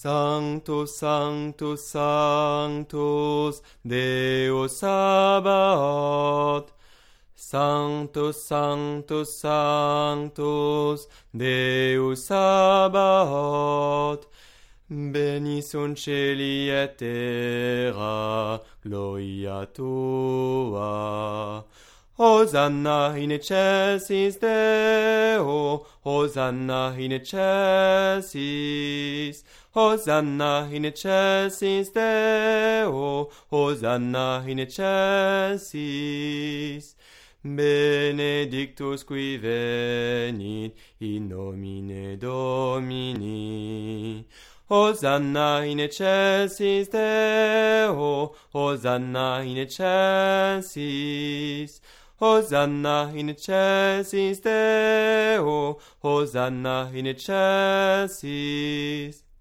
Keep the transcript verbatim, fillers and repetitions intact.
Sanctus, Sanctus, Sanctus, Deus Sabaoth. Sanctus, Sanctus, Sanctus, Deus Sabaoth. Beni sunt celi et terra, gloria tua. Hosanna in excelsis Deo, Hosanna in excelsis. Hosanna in excelsis Deo, Hosanna in excelsis. Benedictus qui venit in nomine Domini. Hosanna in excelsis Deo, Hosanna in excelsis. Hosanna in excelsis Deo, Hosanna in excelsis.